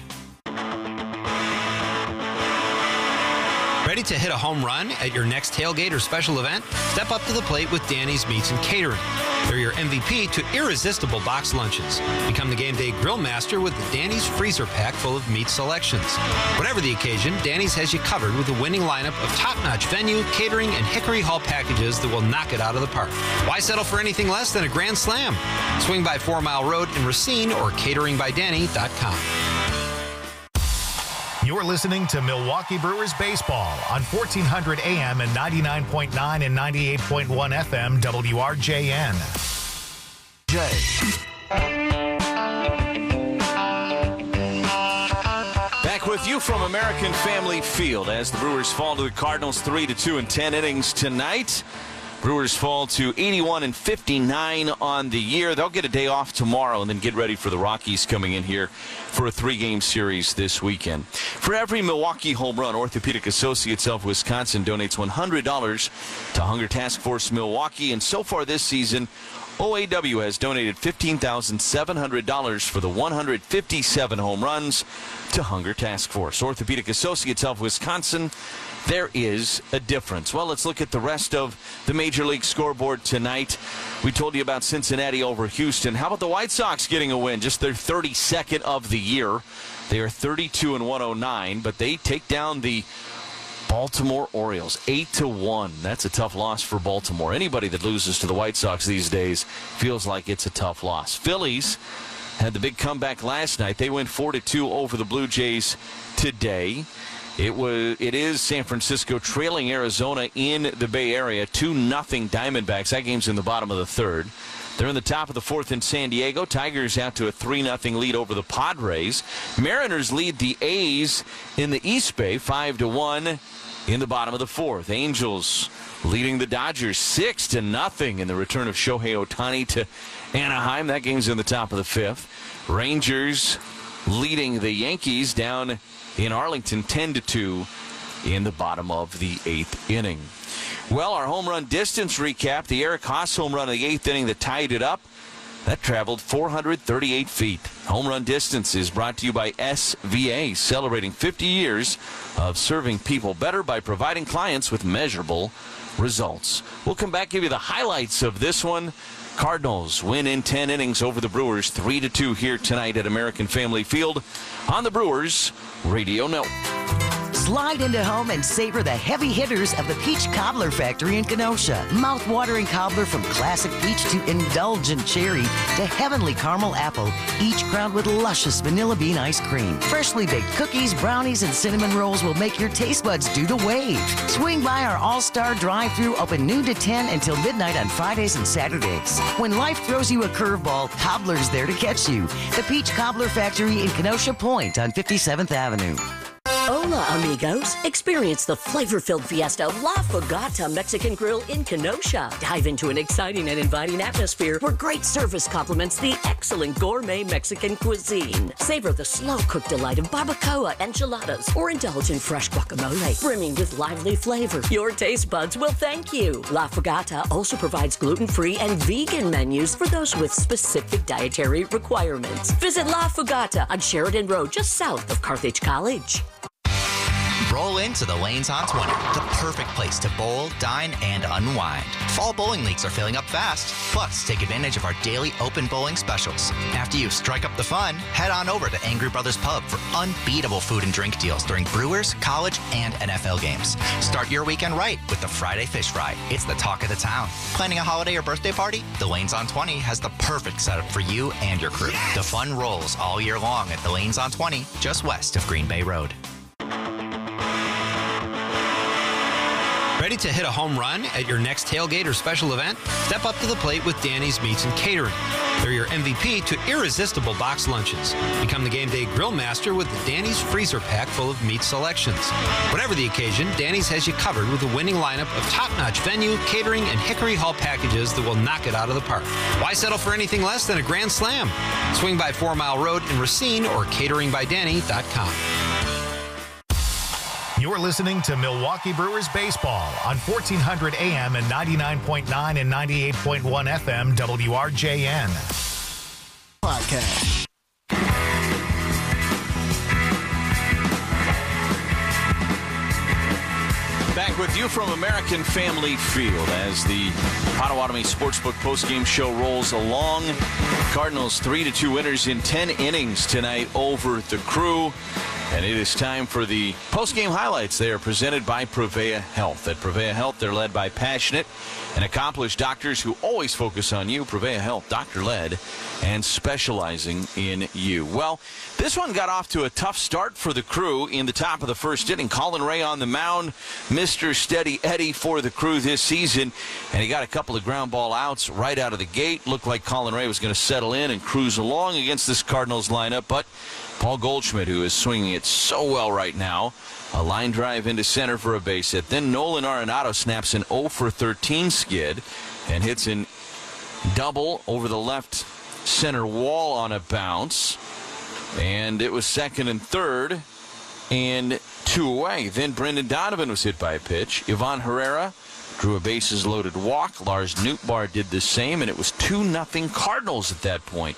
Ready to hit a home run at your next tailgate or special event? Step up to the plate with Danny's Meats and Catering. They're your M V P to irresistible box lunches. Become the game day grill master with the Danny's freezer pack full of meat selections. Whatever the occasion, Danny's has you covered with a winning lineup of top-notch venue, catering, and Hickory Hall packages that will knock it out of the park. Why settle for anything less than a grand slam? Swing by Four Mile Road in Racine or catering by danny dot com. You're listening to Milwaukee Brewers Baseball on fourteen hundred A M and ninety-nine point nine and ninety-eight point one F M W R J N. Jay. Back with you from American Family Field as the Brewers fall to the Cardinals three to two in ten innings tonight. Brewers fall to eighty-one and fifty-nine on the year. They'll get a day off tomorrow and then get ready for the Rockies coming in here for a three-game series this weekend. For every Milwaukee home run, Orthopedic Associates of Wisconsin donates one hundred dollars to Hunger Task Force Milwaukee. And so far this season, O A W has donated fifteen thousand seven hundred dollars for the one hundred fifty-seven home runs to Hunger Task Force. Orthopedic Associates of Wisconsin, there is a difference. Well, let's look at the rest of the Major League scoreboard tonight. We told you about Cincinnati over Houston. How about the White Sox getting a win? Just their thirty-second of the year. They are thirty-two and one oh nine, but they take down the Baltimore Orioles eight to one. That's a tough loss for Baltimore. Anybody that loses to the White Sox these days feels like it's a tough loss. Phillies had the big comeback last night. They went four to two over the Blue Jays today. It was. It is San Francisco trailing Arizona in the Bay Area, two nothing Diamondbacks. That game's in the bottom of the third. They're in the top of the fourth in San Diego. Tigers out to a three nothing lead over the Padres. Mariners lead the A's in the East Bay five to one in the bottom of the fourth. Angels leading the Dodgers six to nothing in the return of Shohei Ohtani to Anaheim. That game's in the top of the fifth. Rangers leading the Yankees down in Arlington ten to two in the bottom of the eighth inning. Well, our home run distance recap, the Eric Haas home run in the eighth inning that tied it up, that traveled four hundred thirty-eight feet. Home run distance is brought to you by S V A, celebrating fifty years of serving people better by providing clients with measurable results. We'll come back, give you the highlights of this one. Cardinals win in ten innings over the Brewers three to two here tonight at American Family Field on the Brewers Radio Network. Slide into home and savor the heavy hitters of the Peach Cobbler Factory in Kenosha. Mouth-watering cobbler from classic peach to indulgent cherry to heavenly caramel apple, each crowned with luscious vanilla bean ice cream. Freshly baked cookies, brownies, and cinnamon rolls will make your taste buds do the wave. Swing by our all-star drive-thru, open noon to ten until midnight on Fridays and Saturdays. When life throws you a curveball, Cobbler's there to catch you. The Peach Cobbler Factory in Kenosha Point on fifty-seventh Avenue. Hola, amigos. Experience the flavor-filled fiesta La Fogata Mexican Grill in Kenosha. Dive into an exciting and inviting atmosphere where great service complements the excellent gourmet Mexican cuisine. Savor the slow-cooked delight of barbacoa, enchiladas, or indulge in fresh guacamole, brimming with lively flavor. Your taste buds will thank you. La Fogata also provides gluten-free and vegan menus for those with specific dietary requirements. Visit La Fogata on Sheridan Road, just south of Carthage College. Roll into the Lanes on twenty, the perfect place to bowl, dine, and unwind. Fall bowling leagues are filling up fast. Plus, take advantage of our daily open bowling specials. After you strike up the fun, head on over to Angry Brothers Pub for unbeatable food and drink deals during Brewers, college, and N F L games. Start your weekend right with the Friday Fish Fry. It's the talk of the town. Planning a holiday or birthday party? The Lanes on twenty has the perfect setup for you and your crew. The fun rolls all year long at the Lanes on twenty, just west of Green Bay Road. Ready to hit a home run at your next tailgate or special event? Step up to the plate with Danny's Meats and Catering. They're your M V P to irresistible box lunches. Become the game day grill master with the Danny's freezer pack full of meat selections. Whatever the occasion, Danny's has you covered with a winning lineup of top-notch venue, catering, and Hickory Hall packages that will knock it out of the park. Why settle for anything less than a grand slam? Swing by Four Mile Road in Racine or catering by danny dot com. You're listening to Milwaukee Brewers Baseball on fourteen hundred A M and ninety-nine point nine and ninety-eight point one F M W R J N. Podcast. Back with you from American Family Field as the Potawatomi Sportsbook postgame show rolls along. Cardinals three to two winners in ten innings tonight over the Crew. And it is time for the postgame highlights. They are presented by Prevea Health. At Prevea Health, they're led by passionate and accomplished doctors who always focus on you. Prevea Health, doctor-led and specializing in you. Well, this one got off to a tough start for the Crew in the top of the first inning. Colin Ray on the mound, Mister Steady Eddie for the Crew this season, and he got a couple of ground ball outs right out of the gate. Looked like Colin Ray was going to settle in and cruise along against this Cardinals lineup, but Paul Goldschmidt, who is swinging it so well right now, a line drive into center for a base hit. Then Nolan Arenado snaps an oh for thirteen skid and hits an double over the left center wall on a bounce. And it was second and third and two away. Then Brendan Donovan was hit by a pitch. Ivan Herrera drew a bases loaded walk. Lars Nootbaar did the same, and it was two nothing Cardinals at that point.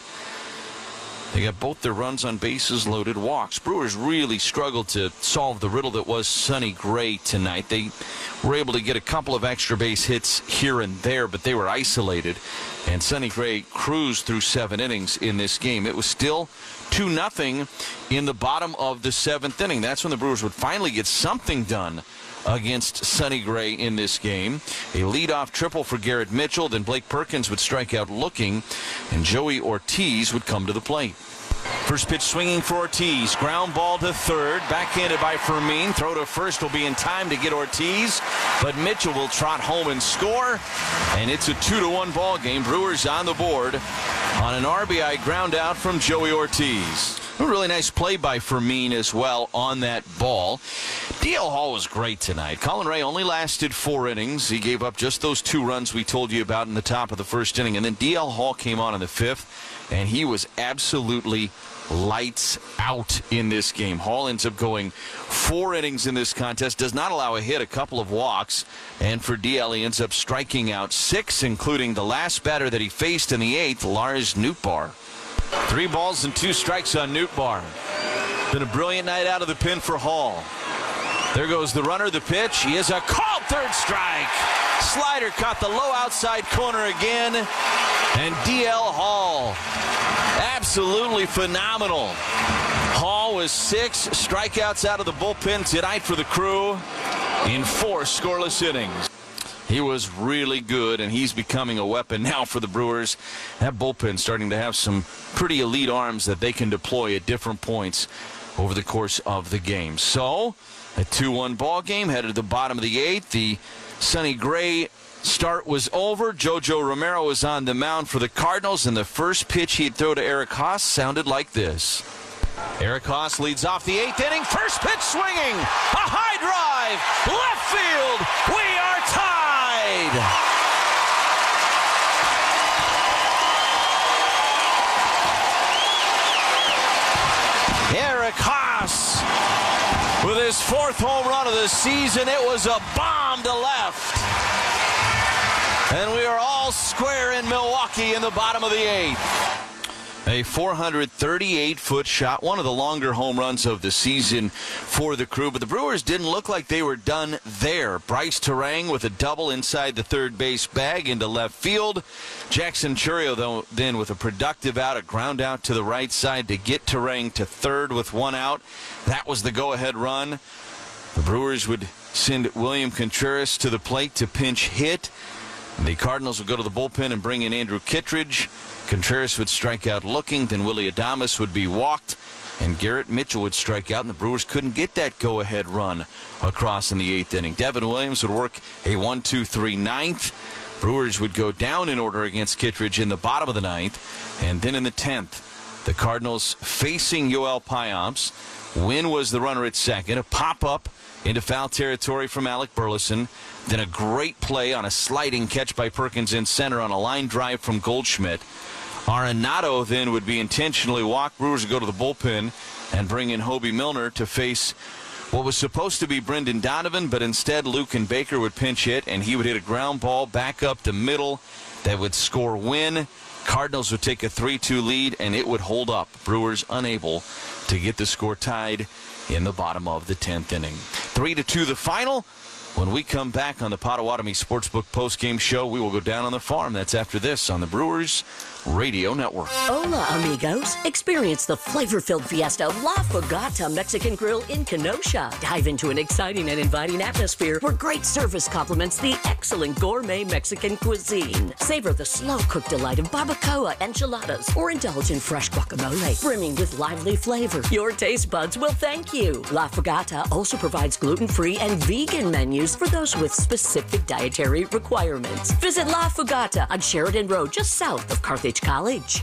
They got both their runs on bases loaded walks. Brewers really struggled to solve the riddle that was Sonny Gray tonight. They were able to get a couple of extra base hits here and there, but they were isolated. And Sonny Gray cruised through seven innings in this game. It was still two nothing in the bottom of the seventh inning. That's when the Brewers would finally get something done against Sonny Gray in this game. A leadoff triple for Garrett Mitchell. Then Blake Perkins would strike out looking, and Joey Ortiz would come to the plate. First pitch swinging for Ortiz. Ground ball to third. Backhanded by Fermin. Throw to first will be in time to get Ortiz, but Mitchell will trot home and score, and it's a two to one ball game. Brewers on the board on an R B I ground out from Joey Ortiz. A really nice play by Fermin as well on that ball. D L Hall was great tonight. Colin Ray only lasted four innings. He gave up just those two runs we told you about in the top of the first inning. And then D L Hall came on in the fifth, and he was absolutely lights out in this game. Hall ends up going four innings in this contest, does not allow a hit, a couple of walks, and for D L he ends up striking out six, including the last batter that he faced in the eighth, Lars Nootbaar. Three balls and two strikes on Nootbaar. Been a brilliant night out of the pen for Hall. There goes the runner, the pitch. He is a called third strike. Slider caught the low outside corner again. And D L Hall, absolutely phenomenal. Hall was six strikeouts out of the bullpen tonight for the Crew in four scoreless innings. He was really good, and he's becoming a weapon now for the Brewers. That bullpen starting to have some pretty elite arms that they can deploy at different points over the course of the game. So, a two one ball game headed to the bottom of the eighth. The Sonny Gray start was over. Jojo Romero was on the mound for the Cardinals, and the first pitch he'd throw to Eric Haas sounded like this. Eric Haas leads off the eighth inning. First pitch swinging. A high drive. Left field. We are tied. Eric Haas with his fourth home run of the season. It was a bomb to left. And we are all square in Milwaukee in the bottom of the eighth. A four hundred thirty-eight foot shot, one of the longer home runs of the season for the Crew. But the Brewers didn't look like they were done there. Bryce Terang with a double inside the third base bag into left field. Jackson Churio, though, then with a productive out, a ground out to the right side to get Terang to third with one out. That was the go-ahead run. The Brewers would send William Contreras to the plate to pinch hit. The Cardinals would go to the bullpen and bring in Andrew Kittredge. Contreras would strike out looking. Then Willie Adames would be walked. And Garrett Mitchell would strike out, and the Brewers couldn't get that go-ahead run across in the eighth inning. Devin Williams would work a one two three ninth. Brewers would go down in order against Kittredge in the bottom of the ninth. And then in the tenth, the Cardinals facing Yoel Payamps. Wynn was the runner at second. A pop-up into foul territory from Alec Burleson. Then a great play on a sliding catch by Perkins in center on a line drive from Goldschmidt. Arenado then would be intentionally walked. Brewers would go to the bullpen and bring in Hobie Milner to face what was supposed to be Brendan Donovan, but instead Luke and Baker would pinch hit, and he would hit a ground ball back up the middle that would score Wynn. Cardinals would take a three two lead, and it would hold up. Brewers unable to get the score tied in the bottom of the tenth inning. three to two the final. When we come back on the Potawatomi Sportsbook postgame show, we will go down on the farm. That's after this on the Brewers Radio Network. Hola, amigos. Experience the flavor-filled fiesta of La Fogata Mexican Grill in Kenosha. Dive into an exciting and inviting atmosphere where great service complements the excellent gourmet Mexican cuisine. Savor the slow-cooked delight of barbacoa enchiladas or indulge in fresh guacamole, brimming with lively flavor. Your taste buds will thank you. La Fogata also provides gluten-free and vegan menus for those with specific dietary requirements. Visit La Fogata on Sheridan Road, just south of Carthage College.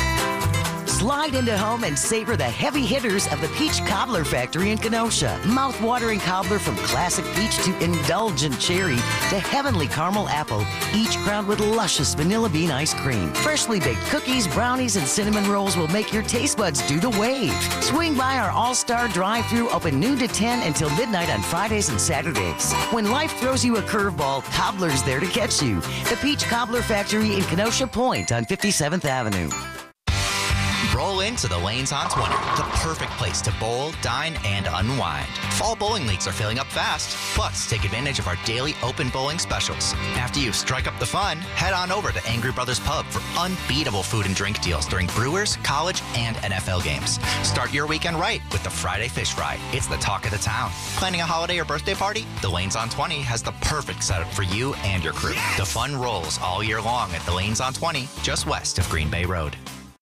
Slide into home and savor the heavy hitters of the Peach Cobbler Factory in Kenosha. Mouth-watering cobbler from classic peach to indulgent cherry to heavenly caramel apple, each crowned with luscious vanilla bean ice cream. Freshly baked cookies, brownies, and cinnamon rolls will make your taste buds do the wave. Swing by our all-star drive-thru, open noon to ten until midnight on Fridays and Saturdays. When life throws you a curveball, Cobbler's there to catch you. The Peach Cobbler Factory in Kenosha Point on fifty-seventh Avenue. Roll into the Lanes on twenty, the perfect place to bowl, dine, and unwind. Fall bowling leagues are filling up fast. Plus, take advantage of our daily open bowling specials. After you strike up the fun, head on over to Angry Brothers Pub for unbeatable food and drink deals during Brewers, college, and N F L games. Start your weekend right with the Friday Fish Fry. It's the talk of the town. Planning a holiday or birthday party? The Lanes on twenty has the perfect setup for you and your crew. Yes! The fun rolls all year long at the Lanes on twenty, just west of Green Bay Road.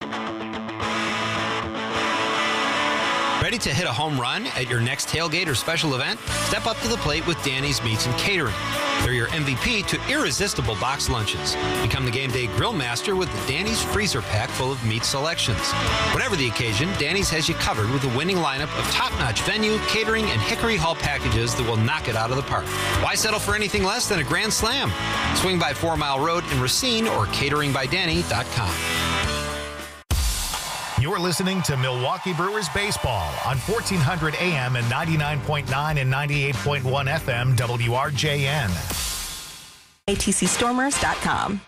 Ready to hit a home run at your next tailgate or special event? Step up to the plate with Danny's Meats and Catering. They're your M V P to irresistible box lunches. Become the game day grill master with the Danny's freezer pack full of meat selections. Whatever the occasion, Danny's has you covered with a winning lineup of top-notch venue, catering, and Hickory Hall packages that will knock it out of the park. Why settle for anything less than a grand slam? Swing by Four Mile Road in Racine or catering by danny dot com. You're listening to Milwaukee Brewers Baseball on fourteen hundred A M and ninety-nine point nine and ninety-eight point one F M W R J N. A T C Stormers dot com.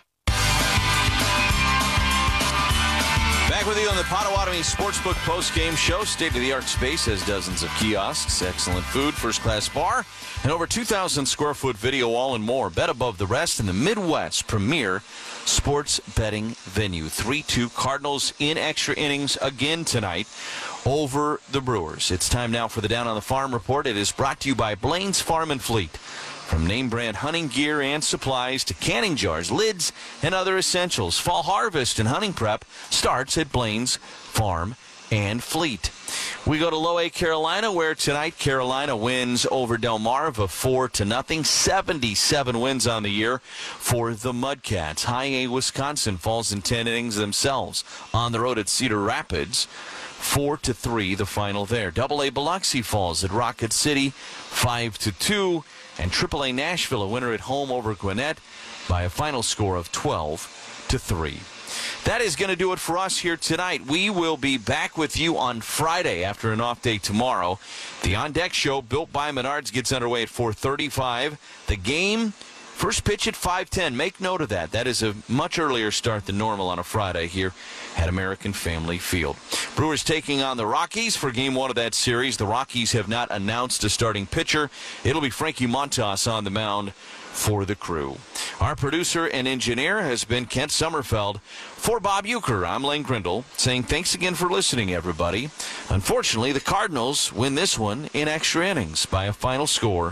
Back with you on the Potawatomi Sportsbook post-game show. State-of-the-art space has dozens of kiosks, excellent food, first-class bar, and over two thousand square foot video wall and more. Bet above the rest in the Midwest premier sports betting venue. three two Cardinals in extra innings again tonight over the Brewers. It's time now for the Down on the Farm report. It is brought to you by Blaine's Farm and Fleet. From name brand hunting gear and supplies to canning jars, lids, and other essentials, fall harvest and hunting prep starts at Blaine's Farm and Fleet. We go to Low A, Carolina, where tonight Carolina wins over Delmarva four to nothing. seventy-seven wins on the year for the Mudcats. High A, Wisconsin falls in ten innings themselves on the road at Cedar Rapids. four to three, the final there. Double A, Biloxi falls at Rocket City five to two. And Triple A, Nashville, a winner at home over Gwinnett by a final score of twelve to three. That is going to do it for us here tonight. We will be back with you on Friday after an off day tomorrow. The On Deck Show, built by Menards, gets underway at four thirty-five. The game, first pitch at five ten. Make note of that. That is a much earlier start than normal on a Friday here at American Family Field. Brewers taking on the Rockies for game one of that series. The Rockies have not announced a starting pitcher. It'll be Frankie Montas on the mound for the Crew. Our producer and engineer has been Kent Sommerfeld. For Bob Uecker, I'm Lane Grindle, saying thanks again for listening, everybody. Unfortunately, the Cardinals win this one in extra innings by a final score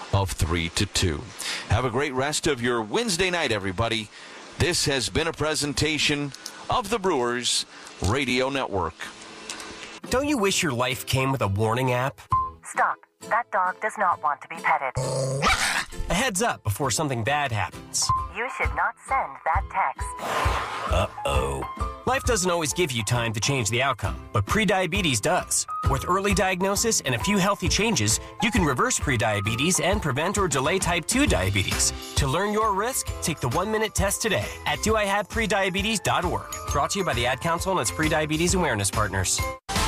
of three to two. Have a great rest of your Wednesday night, everybody. This has been a presentation of the Brewers Radio Network. Don't you wish your life came with a warning app? Stop. That dog does not want to be petted. A heads up before something bad happens. You should not send that text. Uh-oh. Life doesn't always give you time to change the outcome, but prediabetes does. With early diagnosis and a few healthy changes, you can reverse prediabetes and prevent or delay type two diabetes. To learn your risk, take the one-minute test today at do I have prediabetes dot org. Brought to you by the Ad Council and its prediabetes awareness partners.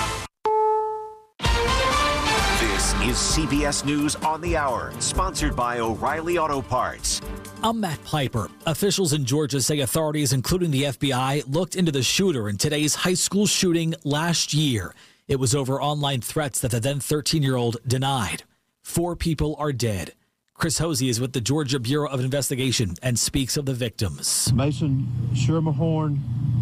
This is C B S News on the Hour, sponsored by O'Reilly Auto Parts. I'm Matt Piper. Officials in Georgia say authorities, including the F B I, looked into the shooter in today's high school shooting last year. It was over online threats that the then thirteen-year-old denied. Four people are dead. Chris Hosey is with the Georgia Bureau of Investigation and speaks of the victims. Mason Schermerhorn,